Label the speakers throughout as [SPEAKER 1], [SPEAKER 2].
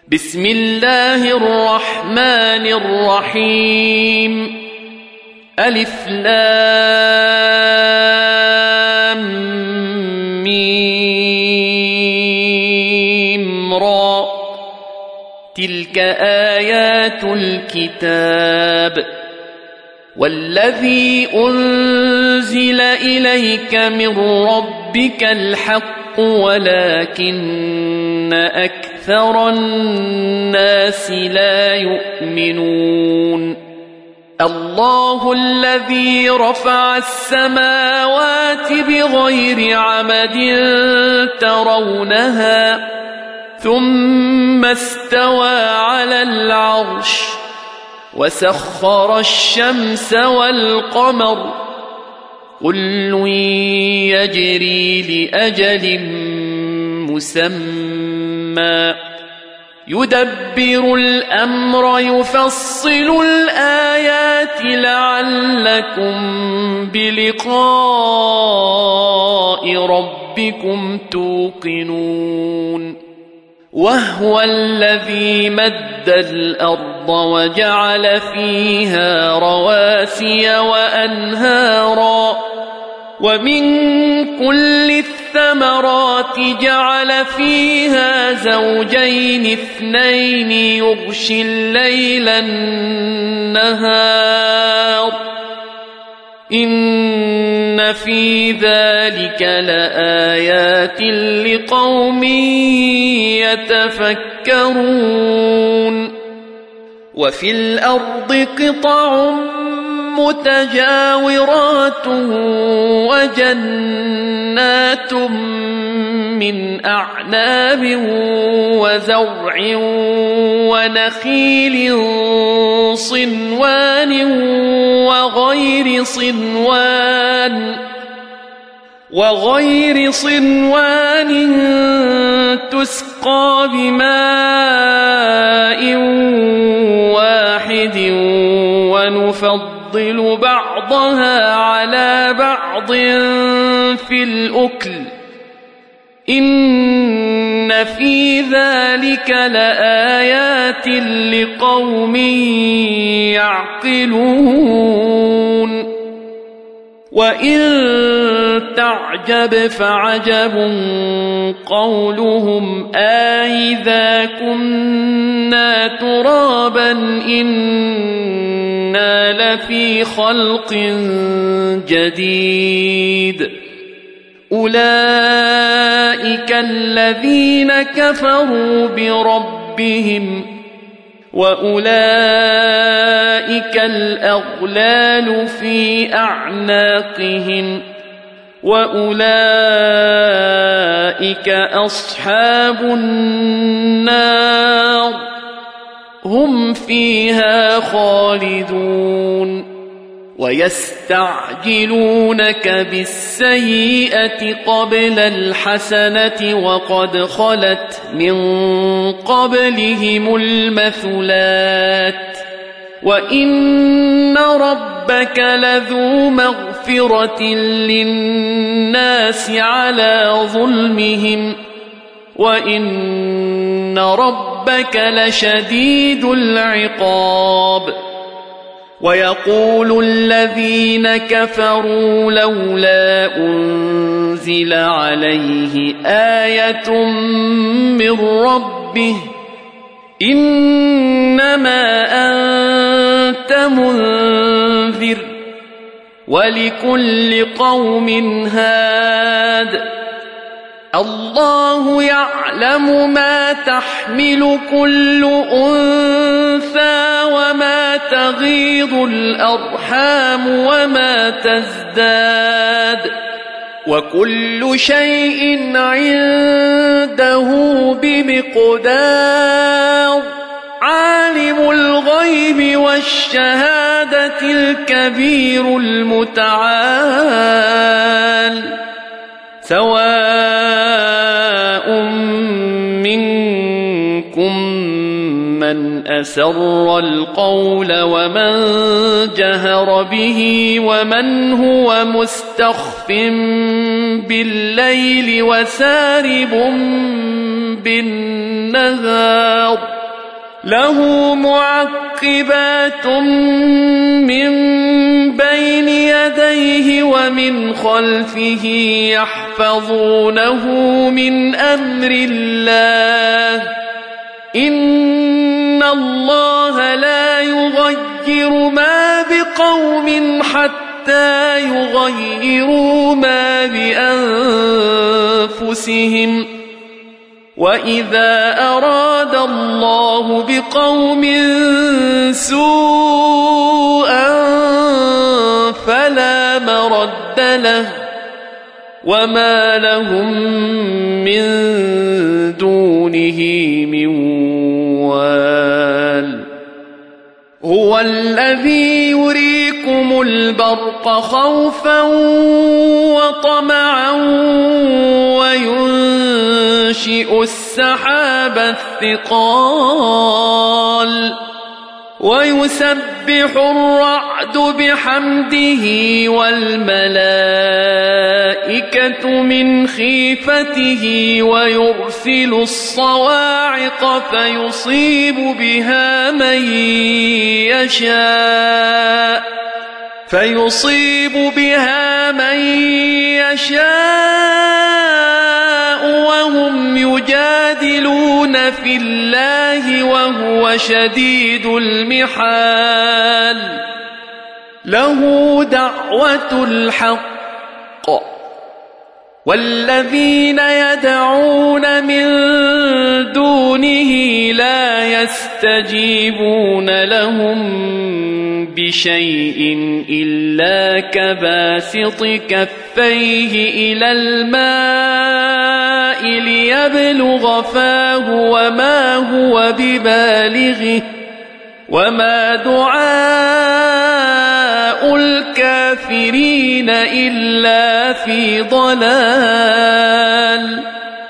[SPEAKER 1] بسم الله الرحمن الرحيم ألف لام ميم را تلك آيات الكتاب والذي أنزل إليك من ربك الحق ولكن أكثر الناس لا يؤمنون الله الذي رفع السماوات بغير عمد ترونها ثم استوى على العرش وسخر الشمس والقمر كل يجري لأجل مسمى يدبر الأمر يفصل الآيات لعلكم بلقاء ربكم توقنون وهو الذي مد الأرض وجعل فيها رواسي وأنهارا ومن كل الثمرات جعل فيها زوجين اثنين يغشي الليل النهار إن في ذلك لآيات لقوم يتفكرون وفي الأرض قطع متجاورات وجنات من أعناب وزرع ونخيل صنوان وغير صنوان تسقى بماء واحد ونفضل بعضها على بعض في الأكل إن في ذلك لآيات لقوم يعقلون وإن تعجب فعجب قولهم أإذا كنا ترابا إنا لفي خلق جديد أولئك الذين كفروا بربهم وأولئك الأغلال في أعناقهم وأولئك أصحاب النار هم فيها خالدون ويستعجلونك بالسيئة قبل الحسنة وقد خلت من قبلهم المثلات وإن ربك لذو مغفرة للناس على ظلمهم وإن ربك لشديد العقاب ويقول الذين كفروا لولا أنزل عليه آية من ربه إنما أنت منذر ولكل قوم هاد الله يعلم ما تحمل كل أنثى وما تغيض الأرحام وما تزداد وكل شيء عنده بمقدار عالم الغيب والشهادة الكبير المتعال سواء منكم من أسر القول ومن جهر به ومن هو مستخف بالليل وسارب بالنهار له معقبات من بين يديه ومن خلفه يحفظونه من أمر الله إن الله لا يغير ما بقوم حتى يغيروا ما بأنفسهم وإذا أراد الله بقوم سوءا فلا مرد له وما لهم من دونه من وال هو الذي يريكم البرق خوفا وطمعا وينشئ السحاب الثقال ويسبح الرعد بحمده والملائكة من خيفته ويرسل الصواعق فيصيب بها من يشاء وهم يجادلون في الله وهو شديد المحال له دعوة الحق والذين يدعون من دونه لا يستجيبون لهم بشيء إلا كباسط كفيه إلى الماء ليبلغ فاه وما هو ببالغه وما دعاء الكافرين إلا في ضلال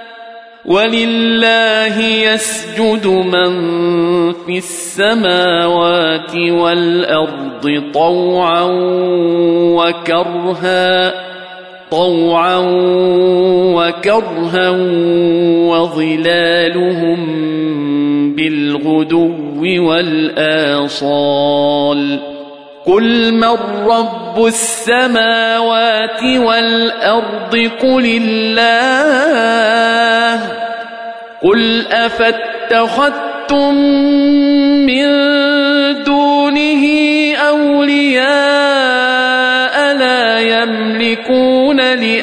[SPEAKER 1] ولله يسجد من في السماوات والأرض طوعا وكرها وظلالهم بالغدو والآصال قل من رب السماوات والأرض قل الله قل أفاتخذتم من دونه أولياء لا يملكون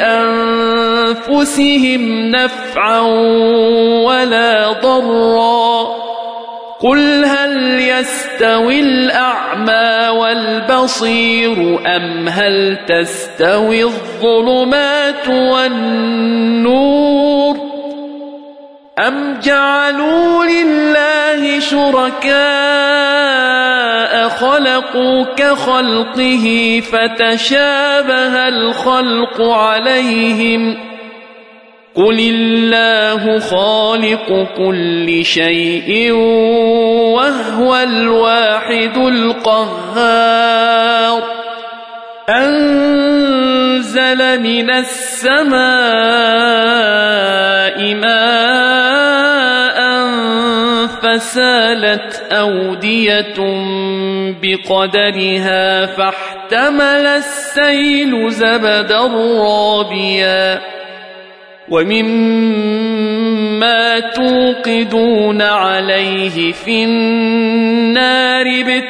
[SPEAKER 1] لأنفسهم نفعا ولا ضرا قل هل يستوي الأعمى والبصير أم هل تستوي الظلمات والنور أم جعلوا لله شركاء خلقوا كخلقه فتشابه الخلق عليهم قل الله خالق كل شيء وهو الواحد القهار أنزل من السماء ماء فسالت أودية بقدرها فاحتمل السيل زبدا رابيا ومما توقدون عليه في النار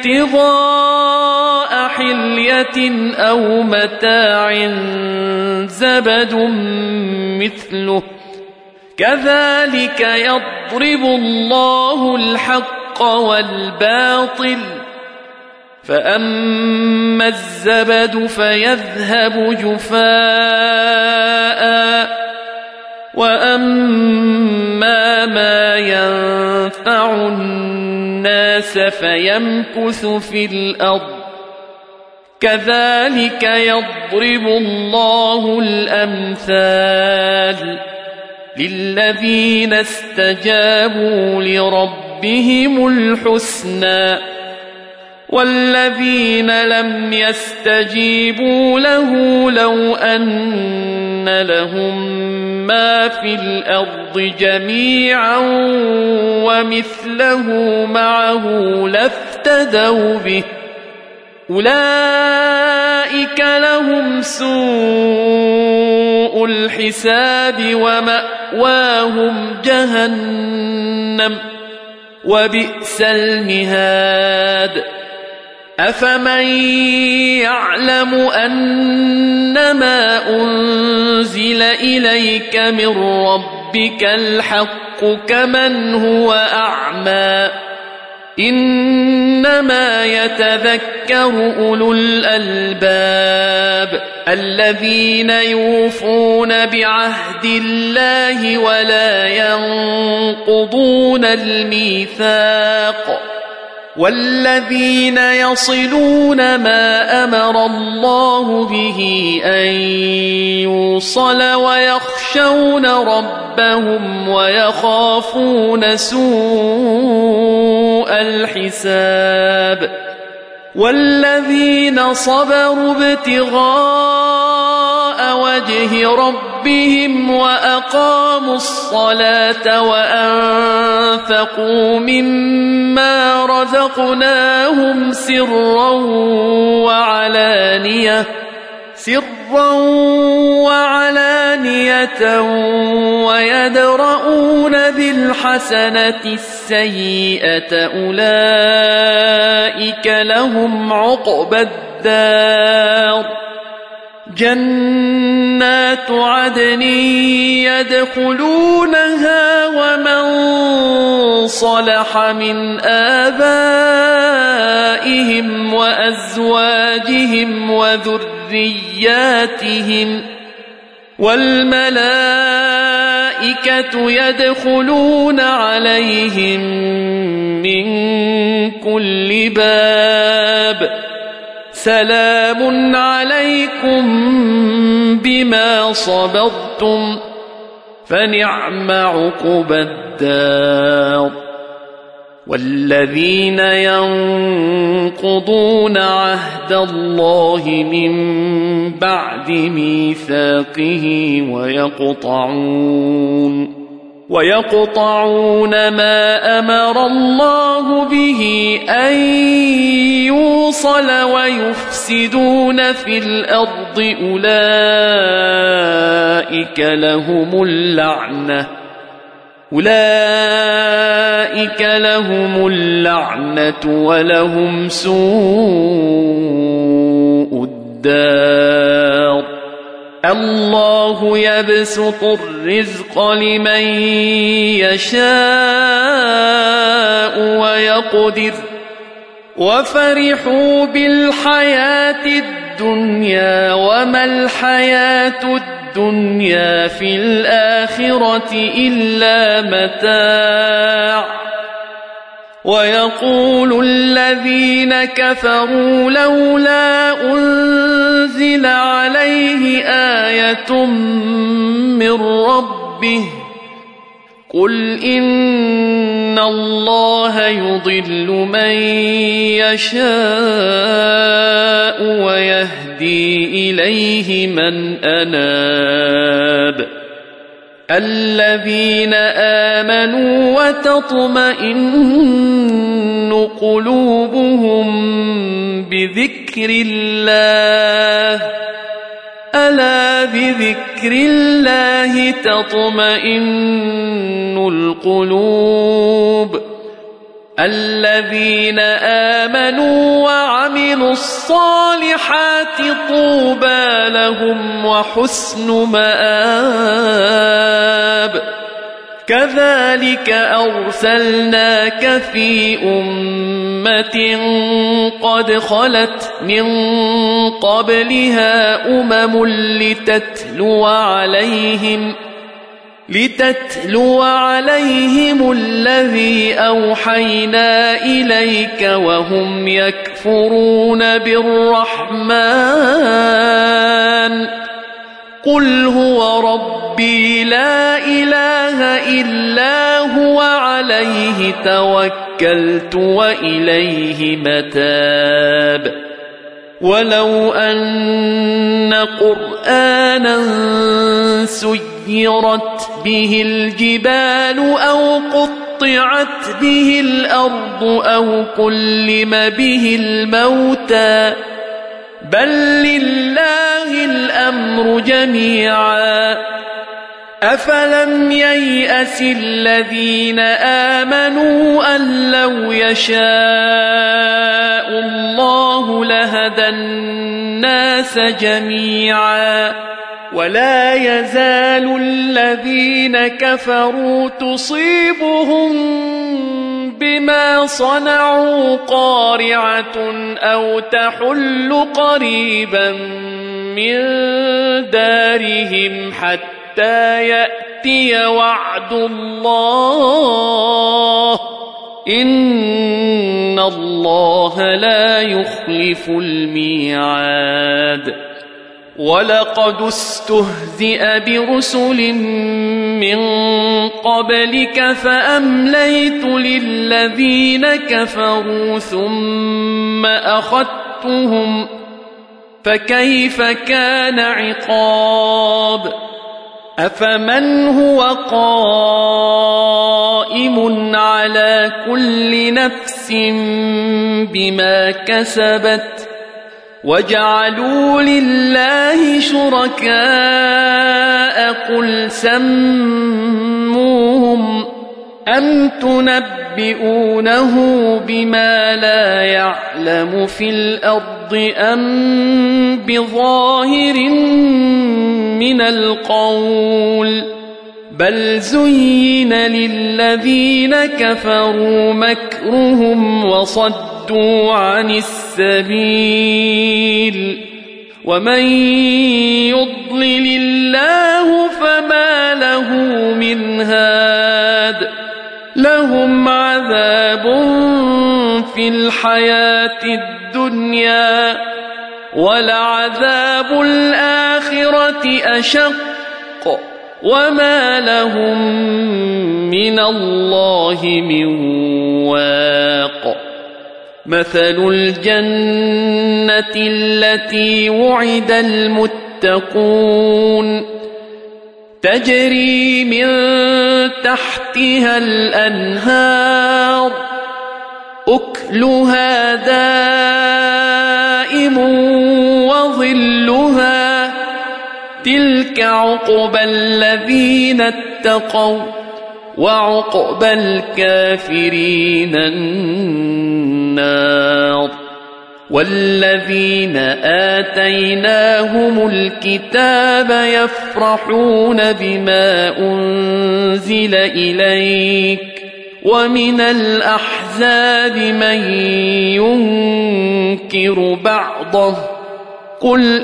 [SPEAKER 1] ابتغاء حلية أو متاع زبد مثله كذلك يضرب الله الحق والباطل فأما الزبد فيذهب جفاء وأما ما ينفع الناس فيمكث في الأرض كذلك يضرب الله الأمثال للذين استجابوا لربهم الحسنى والذين لم يستجيبوا له لو أن لهم ما في الأرض جميعا ومثله معه لافتدوا به أولئك لهم سوء الحساب ومأواهم جهنم وبئس المهاد أفمن يعلم أنما أنزل إليك من ربك الحق كمن هو أعمى إنما يتذكر أولو الألباب الذين يوفون بعهد الله ولا ينقضون الميثاق والذين يصلون ما أمر الله به أن يوصل ويخشون ربهم ويخافون سوء الحساب والذين صبروا ابتغاء وجه ربهم وأقاموا الصلاة وأنفقوا مما رزقناهم سرا وعلانية ويدرؤون بالحسنة السيئة أولئك لهم عقبى الدار جنات عدن يدخلونها ومن صلح من آبائهم وأزواجهم وذرياتهم والملائكة يدخلون عليهم من كل باب سلام عليكم بما صبرتم فنعم عقبى الدار والذين ينقضون عهد الله من بعد ميثاقه ويقطعون ما أمر الله به أن يوصل ويفسدون في الأرض أولئك لهم اللعنة ولهم سوء الدار الله يبسط الرزق لمن يشاء ويقدر وفرحوا بالحياة الدنيا وما الحياة الدنيا في الآخرة إلا متاع ويقول الذين كفروا لولا أنزل عليه آية من ربه قل إن الله يضل من يشاء ويهدي إليه من أناب الذين آمنوا وتطمئن قلوبهم بذكر الله ألا بذكر الله تطمئن القلوب الذين آمنوا وعملوا الصالحات طوبى لهم وحسن مآب كذلك أرسلناك في أمة قد خلت من قبلها لتتلو عليهم الذي أوحينا إليك وهم يكفرون بالرحمن قل هو ربي لا إله إلا هو عليه توكلت وإليه متاب ولو أن قرآنا سيرت به الجبال أو قطعت به الأرض أو كلم به الموتى بل لله الأمر جميعا أفلم ييأس الذين آمنوا أن لو يشاء الله لهدى الناس جميعا ولا يزال الذين كفروا تصيبهم بما صنعوا قارعة أو تحل قريبا من دارهم حتى يأتي وعد الله إن الله لا يخلف الميعاد ولقد استهزئ برسل من قبلك فأمليت للذين كفروا ثم أخذتهم فكيف كان عقاب أفمن هو قائم على كل نفس بما كسبت وجعلوا لله شركاء قل سموهم أم تنبئونه بما لا يعلم في الأرض أم بظاهر من القول بل زين للذين كفروا مكرهم وصدوا عن السبيل ومن يضلل الله فما له من هاد لهم عذاب في الحياة الدنيا ولعذاب الآخرة أشق وما لهم من الله من واق مثل الجنة التي وعد المتقون تجري من تحتها الأنهار أكلها دائم وظلها تلك عقبى الذين اتقوا وعقبى الكافرين النار والذين آتيناهم الكتاب يفرحون بما أنزل إليك ومن الأحزاب من ينكر بعضه قل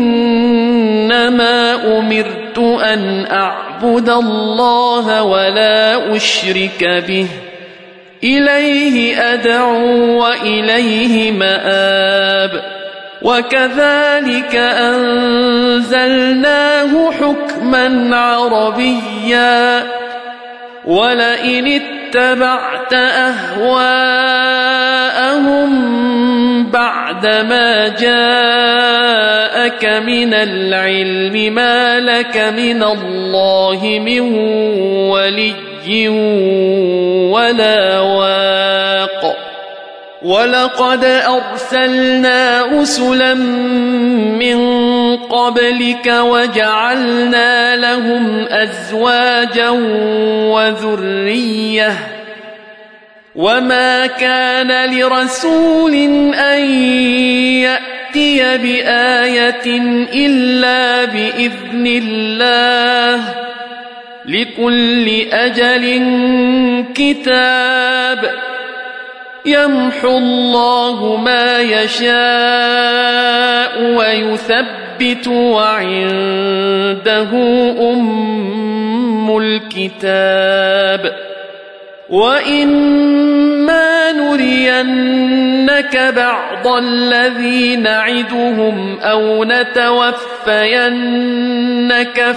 [SPEAKER 1] إنما أمرت أن أعبد الله ولا أشرك به إليه أدعو وإليه مآب وكذلك أنزلناه حكما عربيا ولئن اتبعت أهواءهم بعدما جاءك من العلم ما لك من الله من ولي ولا واق ولقد أرسلنا رسلا من قبلك وجعلنا لهم أزواجا وذرية وما كان لرسول أن يأتي بآية إلا بإذن الله لكل أجل كتاب يمحو الله ما يشاء ويثبت وعنده أم الكتاب وإما نرينك بعض الذي نعدهم أو نتوفينك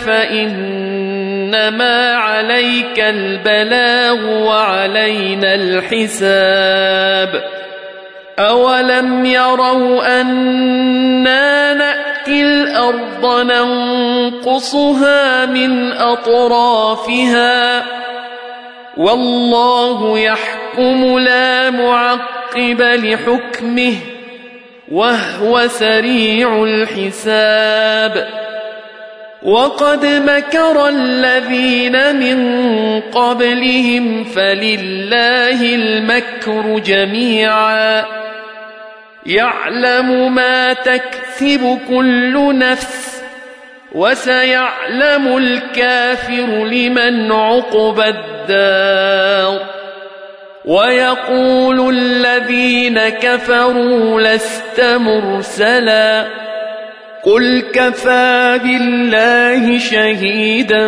[SPEAKER 1] فإنما عليك البلاغ وعلينا الحساب أولم يروا أنا نأتي الأرض ننقصها من أطرافها والله يحكم لا معقب لحكمه وهو سريع الحساب وقد مكر الذين من قبلهم فلله المكر جميعا يعلم ما تكسب كل نفس وسيعلم الكافر لمن عقبى الدار ويقول الذين كفروا لست مرسلا قل كفى بالله شهيدا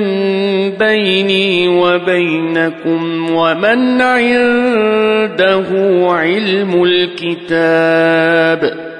[SPEAKER 1] بيني وبينكم ومن عنده علم الكتاب